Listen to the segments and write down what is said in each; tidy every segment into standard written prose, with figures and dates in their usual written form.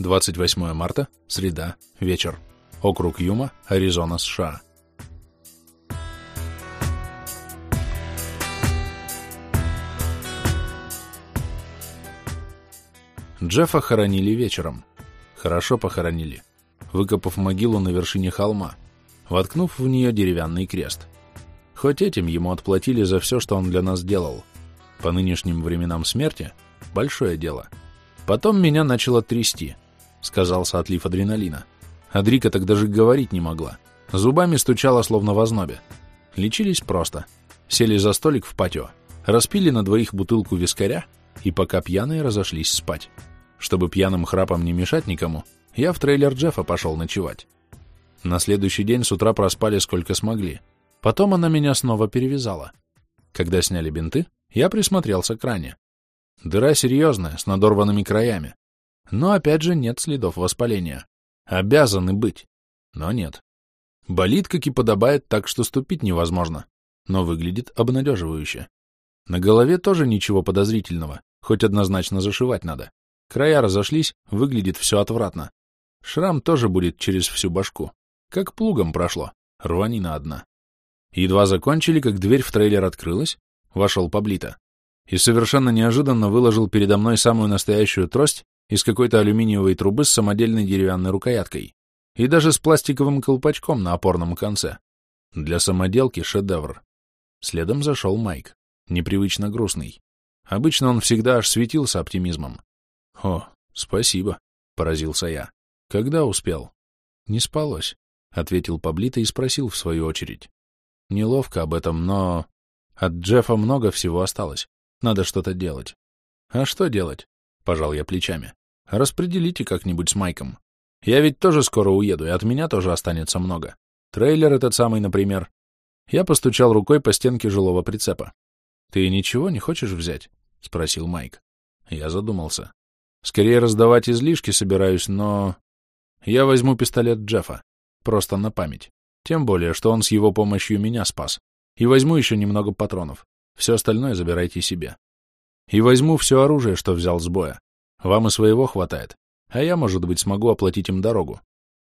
28 марта, среда, вечер. Округ Юма, Аризона, США. Джеффа хоронили вечером. Хорошо похоронили, выкопав могилу на вершине холма, воткнув в нее деревянный крест. Хоть этим ему отплатили за все, что он для нас делал. По нынешним временам смерти – большое дело. Потом меня начало трясти, сказался отлив адреналина. Адрика так даже говорить не могла. Зубами стучала, словно в ознобе. Лечились просто. Сели за столик в патио, распили на двоих бутылку вискаря и пока пьяные разошлись спать. Чтобы пьяным храпом не мешать никому, я в трейлер Джеффа пошел ночевать. На следующий день с утра проспали сколько смогли. Потом она меня снова перевязала. Когда сняли бинты, я присмотрелся к ране. Дыра серьезная, с надорванными краями. Но опять же нет следов воспаления. Обязаны быть. Но нет. Болит, как и подобает, так что ступить невозможно. Но выглядит обнадеживающе. На голове тоже ничего подозрительного, хоть однозначно зашивать надо. Края разошлись, выглядит все отвратно. Шрам тоже будет через всю башку. Как плугом прошло. Рванина одна. Едва закончили, как дверь в трейлер открылась, вошел Паблито. И совершенно неожиданно выложил передо мной самую настоящую трость из какой-то алюминиевой трубы с самодельной деревянной рукояткой. И даже с пластиковым колпачком на опорном конце. Для самоделки шедевр. Следом зашел Майк. Непривычно грустный. Обычно он всегда аж светился оптимизмом. «О, спасибо», — поразился я. «Когда успел?» «Не спалось», — ответил Паблито и спросил в свою очередь. «Неловко об этом, но... От Джеффа много всего осталось. Надо что-то делать». «А что делать?» — пожал я плечами. «Распределите как-нибудь с Майком. Я ведь тоже скоро уеду, и от меня тоже останется много. Трейлер этот самый, например». Я постучал рукой по стенке жилого прицепа. «Ты ничего не хочешь взять?» — спросил Майк. Я задумался. «Скорее раздавать излишки собираюсь, но... Я возьму пистолет Джеффа. Просто на память. Тем более, что он с его помощью меня спас. И возьму еще немного патронов. Все остальное забирайте себе. И возьму все оружие, что взял с боя. Вам и своего хватает. А я, может быть, смогу оплатить им дорогу.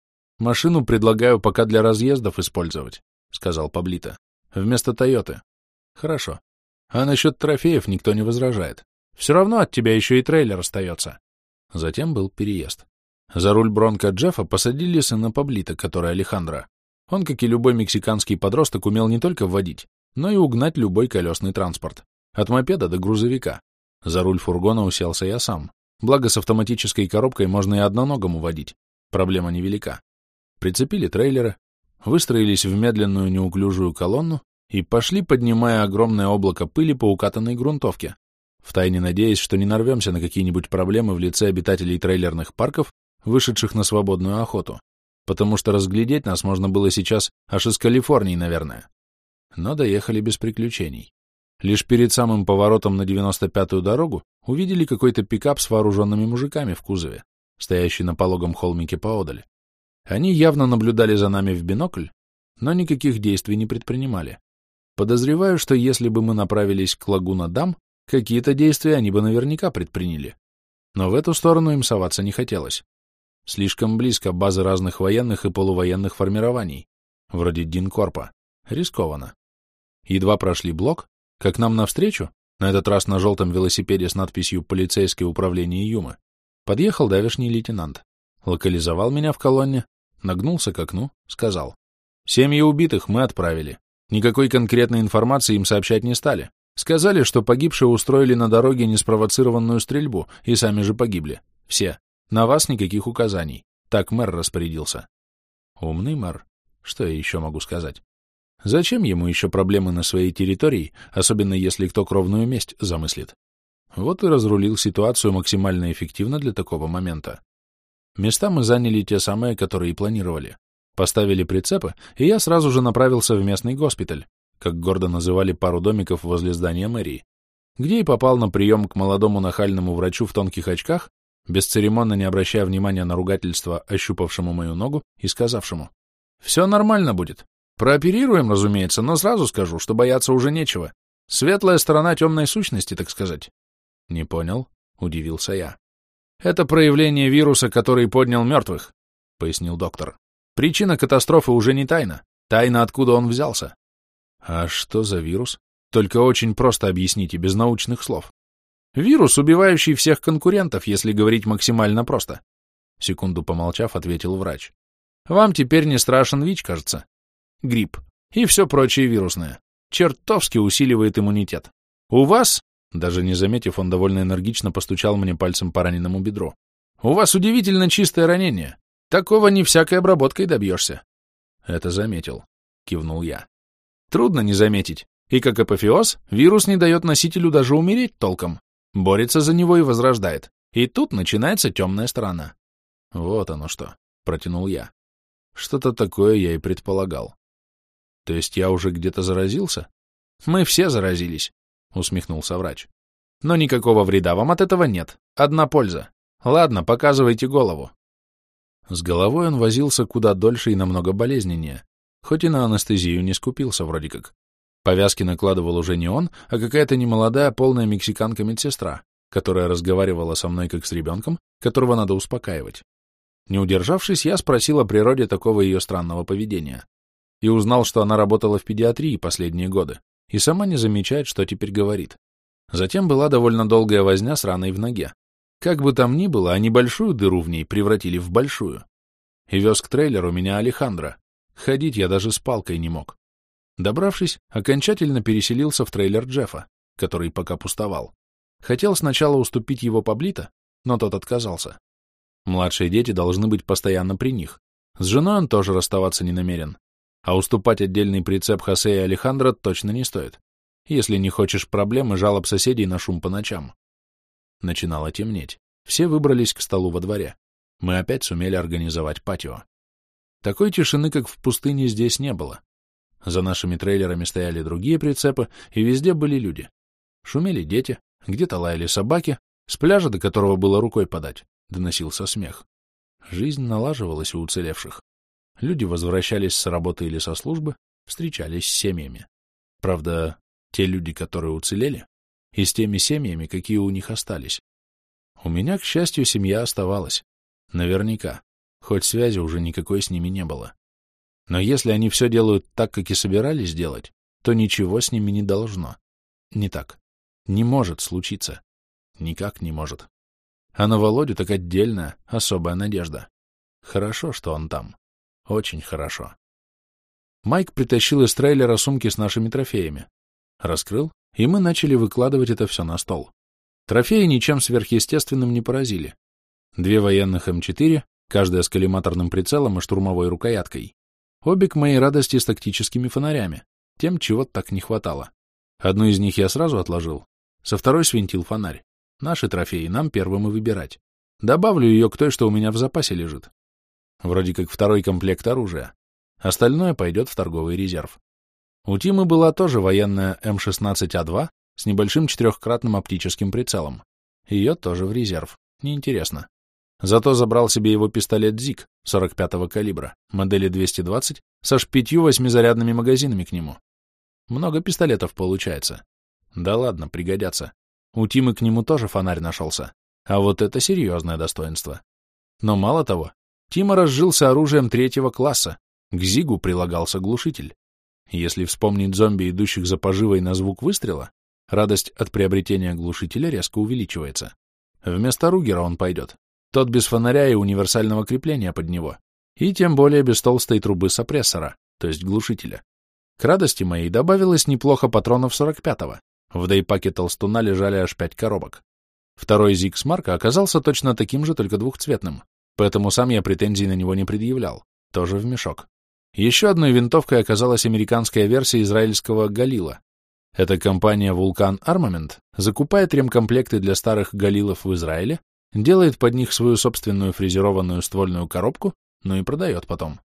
Машину предлагаю пока для разъездов использовать», — сказал Паблито. «Вместо Тойоты». «Хорошо. А насчет трофеев никто не возражает. Все равно от тебя еще и трейлер остается». Затем был переезд. За руль Бронко Джеффа посадили сына Паблито, который Алехандро. Он, как и любой мексиканский подросток, умел не только водить, но и угнать любой колесный транспорт. От мопеда до грузовика. За руль фургона уселся я сам. Благо, с автоматической коробкой можно и одноногому водить. Проблема невелика. Прицепили трейлеры, выстроились в медленную неуклюжую колонну и пошли, поднимая огромное облако пыли по укатанной грунтовке, втайне надеясь, что не нарвемся на какие-нибудь проблемы в лице обитателей трейлерных парков, вышедших на свободную охоту, потому что разглядеть нас можно было сейчас аж из Калифорнии, наверное. Но доехали без приключений. Лишь перед самым поворотом на 95-ю дорогу увидели какой-то пикап с вооруженными мужиками в кузове, стоящий на пологом холмике поодаль. Они явно наблюдали за нами в бинокль, но никаких действий не предпринимали. Подозреваю, что если бы мы направились к Лагуна-Дам, какие-то действия они бы наверняка предприняли. Но в эту сторону им соваться не хотелось. Слишком близко базы разных военных и полувоенных формирований, вроде Динкорпа. Рискованно. Едва прошли блок, как нам навстречу, на этот раз на желтом велосипеде с надписью «Полицейское управление Юмы», подъехал давешний лейтенант. Локализовал меня в колонне, нагнулся к окну, сказал: «Семьи убитых мы отправили. Никакой конкретной информации им сообщать не стали. Сказали, что погибшие устроили на дороге неспровоцированную стрельбу и сами же погибли. Все. На вас никаких указаний. Так мэр распорядился». Умный мэр. Что я еще могу сказать? Зачем ему еще проблемы на своей территории, особенно если кто кровную месть замыслит? Вот и разрулил ситуацию максимально эффективно для такого момента. Места мы заняли те самые, которые и планировали. Поставили прицепы, и я сразу же направился в местный госпиталь, как гордо называли пару домиков возле здания мэрии, где и попал на прием к молодому нахальному врачу в тонких очках, бесцеремонно не обращая внимания на ругательство, ощупавшему мою ногу и сказавшему: «Все нормально будет. Прооперируем, разумеется, но сразу скажу, что бояться уже нечего. Светлая сторона темной сущности, так сказать». «Не понял», — удивился я. Это проявление вируса, который поднял мертвых, пояснил доктор. Причина катастрофы уже не тайна. Тайна, откуда он взялся. А что за вирус? Только очень просто объясните, без научных слов. Вирус, убивающий всех конкурентов, если говорить максимально просто. Секунду помолчав, ответил врач. Вам теперь не страшен ВИЧ, кажется. Грипп и все прочее вирусное. Чертовски усиливает иммунитет. У вас, даже не заметив, он довольно энергично постучал мне пальцем по раненому бедру. У вас удивительно чистое ранение. Такого не всякой обработкой добьешься. Это заметил, кивнул я. Трудно не заметить. И как апофеоз, вирус не дает носителю даже умереть толком. Борется за него и возрождает. И тут начинается темная сторона. Вот оно что, протянул я. Что-то такое я и предполагал. То есть я уже где-то заразился? Мы все заразились, усмехнулся врач. Но никакого вреда вам от этого нет. Одна польза. Ладно, показывайте голову. С головой он возился куда дольше и намного болезненнее, хоть и на анестезию не скупился вроде как. Повязки накладывал уже не он, а какая-то немолодая полная мексиканка-медсестра, которая разговаривала со мной как с ребенком, которого надо успокаивать. Не удержавшись, я спросил о природе такого ее странного поведения. И узнал, что она работала в педиатрии последние годы, и сама не замечает, что теперь говорит. Затем была довольно долгая возня с раной в ноге. Как бы там ни было, а небольшую дыру в ней превратили в большую. И вез к трейлеру меня Алехандро. Ходить я даже с палкой не мог. Добравшись, окончательно переселился в трейлер Джеффа, который пока пустовал. Хотел сначала уступить его Паблито, но тот отказался. Младшие дети должны быть постоянно при них. С женой он тоже расставаться не намерен. А уступать отдельный прицеп Хосе и Алехандро точно не стоит, если не хочешь проблем и жалоб соседей на шум по ночам. Начинало темнеть. Все выбрались к столу во дворе. Мы опять сумели организовать патио. Такой тишины, как в пустыне, здесь не было. За нашими трейлерами стояли другие прицепы, и везде были люди. Шумели дети, где-то лаяли собаки, с пляжа, до которого было рукой подать, доносился смех. Жизнь налаживалась у уцелевших. Люди возвращались с работы или со службы, встречались с семьями. Правда, те люди, которые уцелели, и с теми семьями, какие у них остались. У меня, к счастью, семья оставалась. Наверняка, хоть связи уже никакой с ними не было. Но если они все делают так, как и собирались делать, то ничего с ними не должно. Не так. Не может случиться. Никак не может. А на Володю так отдельная, особая надежда. Хорошо, что он там. Очень хорошо. Майк притащил из трейлера сумки с нашими трофеями. Раскрыл, и мы начали выкладывать это все на стол. Трофеи ничем сверхъестественным не поразили. 2 военных М4, каждая с коллиматорным прицелом и штурмовой рукояткой. Обе к моей радости с тактическими фонарями, тем, чего так не хватало. Одну из них я сразу отложил, со второй свинтил фонарь. Наши трофеи нам первым и выбирать. Добавлю ее к той, что у меня в запасе лежит. Вроде как второй комплект оружия. Остальное пойдет в торговый резерв. У Тимы была тоже военная М16А2 с небольшим 4-кратным оптическим прицелом. Ее тоже в резерв. Неинтересно. Зато забрал себе его пистолет ЗИГ 45-го калибра, модели 220, с аж 5 8-зарядными магазинами к нему. Много пистолетов получается. Да ладно, пригодятся. У Тимы к нему тоже фонарь нашелся. А вот это серьезное достоинство. Но мало того, Тима разжился оружием 3-го класса. К ЗИГу прилагался глушитель. Если вспомнить зомби, идущих за поживой на звук выстрела, радость от приобретения глушителя резко увеличивается. Вместо Ругера он пойдет. Тот без фонаря и универсального крепления под него. И тем более без толстой трубы сопрессора, то есть глушителя. К радости моей добавилось неплохо патронов 45-го. В дейпаке толстуна лежали аж 5 коробок. Второй ЗИГ с Марка оказался точно таким же, только двухцветным, поэтому сам я претензий на него не предъявлял. Тоже в мешок. Еще одной винтовкой оказалась американская версия израильского «Галила». Эта компания «Вулкан Армамент» закупает ремкомплекты для старых «Галилов» в Израиле, делает под них свою собственную фрезерованную ствольную коробку, ну и продает потом.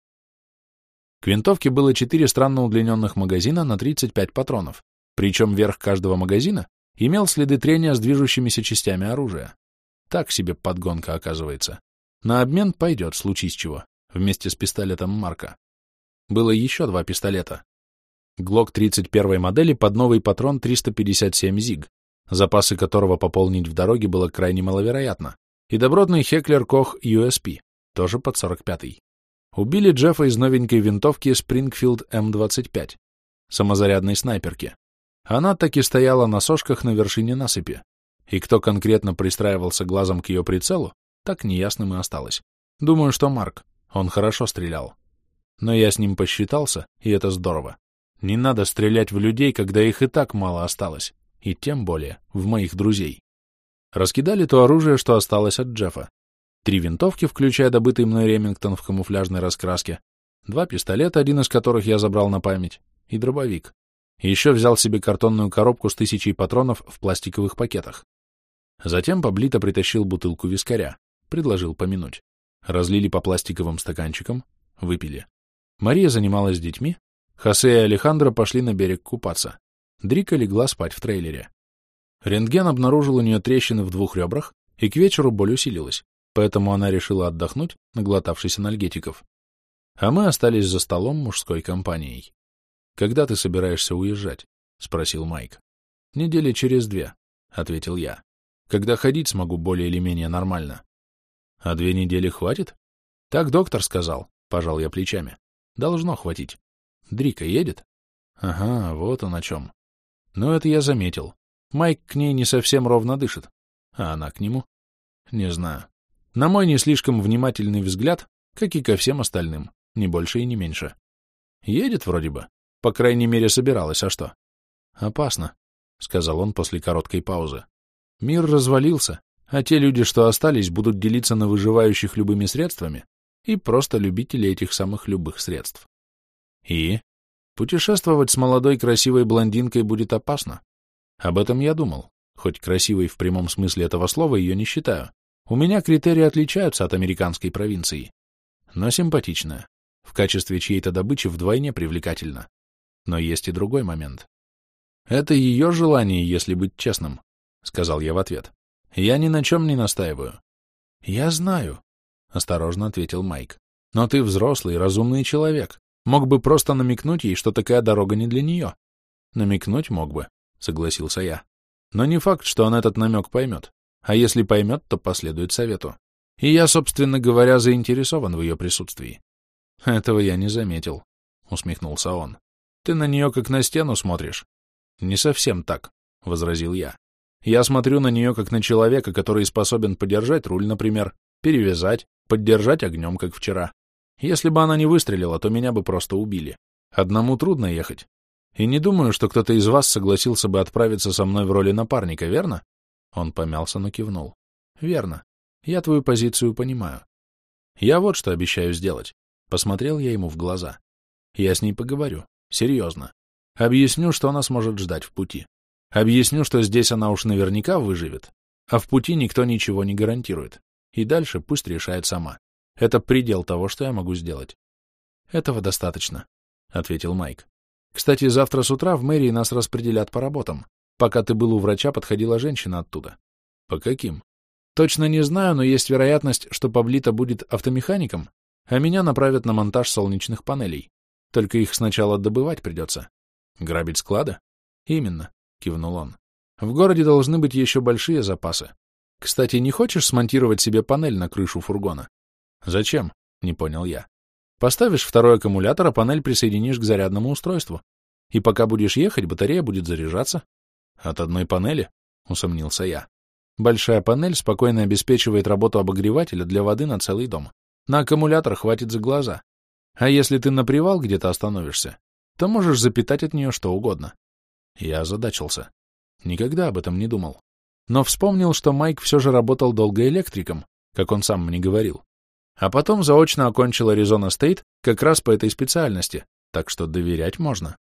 К винтовке было 4 странно удлиненных магазина на 35 патронов, причем верх каждого магазина имел следы трения с движущимися частями оружия. Так себе подгонка оказывается. На обмен пойдет, случись чего, вместе с пистолетом Марка. Было еще 2 пистолета. Глок 31 модели под новый патрон 357 ЗИГ, запасы которого пополнить в дороге было крайне маловероятно, и добротный Heckler Koch USP, тоже под 45-й. Убили Джеффа из новенькой винтовки Springfield M25, самозарядной снайперки. Она так и стояла на сошках на вершине насыпи, и кто конкретно пристраивался глазом к ее прицелу, так неясным и осталось. Думаю, что Марк, он хорошо стрелял. Но я с ним посчитался, и это здорово. Не надо стрелять в людей, когда их и так мало осталось, и тем более в моих друзей. Раскидали то оружие, что осталось от Джеффа. 3 винтовки, включая добытый мной Ремингтон в камуфляжной раскраске, 2 пистолета, один из которых я забрал на память, и дробовик. Еще взял себе картонную коробку с 1000 патронов в пластиковых пакетах. Затем Паблито притащил бутылку вискаря, предложил помянуть. Разлили по пластиковым стаканчикам, выпили. Мария занималась с детьми, Хосе и Алехандро пошли на берег купаться. Дрика легла спать в трейлере. Рентген обнаружил у нее трещины в 2 ребрах, и к вечеру боль усилилась, поэтому она решила отдохнуть, наглотавшись анальгетиков. А мы остались за столом мужской компанией. «Когда ты собираешься уезжать?» — спросил Майк. «Недели через 2», — ответил я. «Когда ходить смогу более или менее нормально». «А 2 недели хватит?» «Так доктор сказал», — пожал я плечами. «Должно хватить. Дрика едет?» «Ага, вот он о чем». «Ну, это я заметил. Майк к ней не совсем ровно дышит. А она к нему?» «Не знаю. На мой не слишком внимательный взгляд, как и ко всем остальным, ни больше и не меньше. Едет вроде бы. По крайней мере, собиралась, а что?» «Опасно», — сказал он после короткой паузы. «Мир развалился, а те люди, что остались, будут делиться на выживающих любыми средствами и просто любители этих самых любых средств. И путешествовать с молодой красивой блондинкой будет опасно. Об этом я думал, хоть красивой в прямом смысле этого слова ее не считаю. У меня критерии отличаются от американской провинции. Но симпатичная, в качестве чьей-то добычи вдвойне привлекательна. Но есть и другой момент. Это ее желание, если быть честным, — сказал я в ответ. Я ни на чем не настаиваю. Я знаю, — осторожно ответил Майк. Но ты взрослый, разумный человек. Мог бы просто намекнуть ей, что такая дорога не для нее. Намекнуть мог бы, — согласился я. Но не факт, что он этот намек поймет. А если поймет, то последует совету. И я, собственно говоря, заинтересован в ее присутствии. Этого я не заметил, — усмехнулся он. Ты на нее как на стену смотришь. Не совсем так, — возразил я. Я смотрю на нее как на человека, который способен подержать руль, например, перевязать, поддержать огнем, как вчера. Если бы она не выстрелила, то меня бы просто убили. Одному трудно ехать. И не думаю, что кто-то из вас согласился бы отправиться со мной в роли напарника, верно? Он помялся, но кивнул. Верно. Я твою позицию понимаю. Я вот что обещаю сделать. Посмотрел я ему в глаза. Я с ней поговорю. Серьезно. Объясню, что она сможет ждать в пути. Объясню, что здесь она уж наверняка выживет, а в пути никто ничего не гарантирует. И дальше пусть решает сама. Это предел того, что я могу сделать. Этого достаточно, — ответил Майк. Кстати, завтра с утра в мэрии нас распределят по работам. Пока ты был у врача, подходила женщина оттуда. По каким? Точно не знаю, но есть вероятность, что Паблито будет автомехаником, а меня направят на монтаж солнечных панелей. Только их сначала добывать придется. Грабить склады? Именно, кивнул он. В городе должны быть еще большие запасы. Кстати, не хочешь смонтировать себе панель на крышу фургона? Зачем? Не понял я. Поставишь второй аккумулятор, а панель присоединишь к зарядному устройству. И пока будешь ехать, батарея будет заряжаться. От одной панели? Усомнился я. Большая панель спокойно обеспечивает работу обогревателя для воды на целый дом. На аккумулятор хватит за глаза. А если ты на привал где-то остановишься, то можешь запитать от нее что угодно. Я озадачился. Никогда об этом не думал. Но вспомнил, что Майк все же работал долго электриком, как он сам мне говорил. А потом заочно окончил Аризона Стейт как раз по этой специальности, так что доверять можно.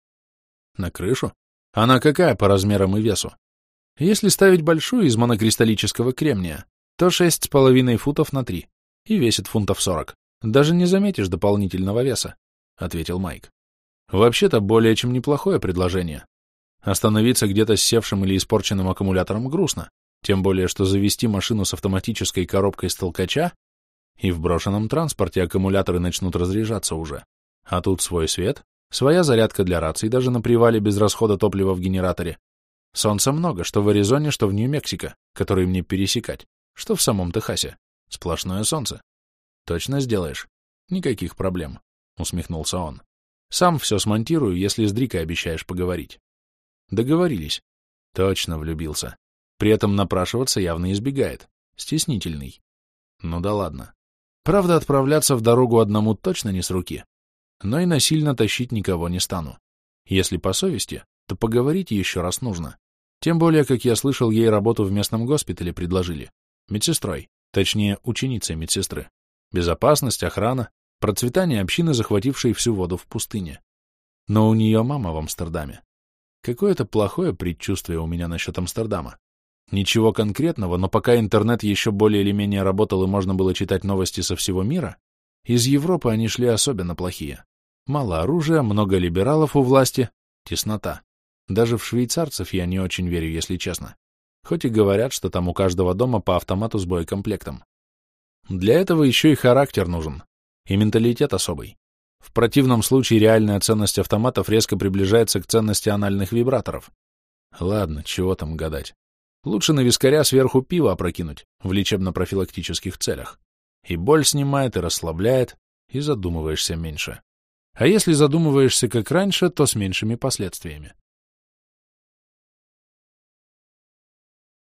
На крышу? Она какая по размерам и весу? Если ставить большую из монокристаллического кремния, то 6,5 футов на 3 и весит фунтов 40. Даже не заметишь дополнительного веса, — ответил Майк. Вообще-то более чем неплохое предложение. Остановиться где-то с севшим или испорченным аккумулятором грустно, тем более что завести машину с автоматической коробкой с толкача, и в брошенном транспорте аккумуляторы начнут разряжаться уже. А тут свой свет, своя зарядка для раций даже на привале без расхода топлива в генераторе. Солнца много, что в Аризоне, что в Нью-Мексико, который мне пересекать. Что в самом Техасе? Сплошное солнце. Точно сделаешь? Никаких проблем, усмехнулся он. Сам все смонтирую, если с Дрикой обещаешь поговорить. Договорились. Точно влюбился. При этом напрашиваться явно избегает. Стеснительный. Ну да ладно. Правда, отправляться в дорогу одному точно не с руки. Но и насильно тащить никого не стану. Если по совести, то поговорить еще раз нужно. Тем более, как я слышал, ей работу в местном госпитале предложили. Медсестрой. Точнее, ученицей медсестры. Безопасность, охрана, процветание общины, захватившей всю воду в пустыне. Но у нее мама в Амстердаме. Какое-то плохое предчувствие у меня насчет Амстердама. Ничего конкретного, но пока интернет еще более или менее работал и можно было читать новости со всего мира, из Европы они шли особенно плохие. Мало оружия, много либералов у власти, теснота. Даже в швейцарцев я не очень верю, если честно. Хоть и говорят, что там у каждого дома по автомату с боекомплектом. Для этого еще и характер нужен, и менталитет особый. В противном случае реальная ценность автоматов резко приближается к ценности анальных вибраторов. Ладно, чего там гадать. Лучше на вискаря сверху пиво опрокинуть в лечебно-профилактических целях. И боль снимает, и расслабляет, и задумываешься меньше. А если задумываешься как раньше, то с меньшими последствиями.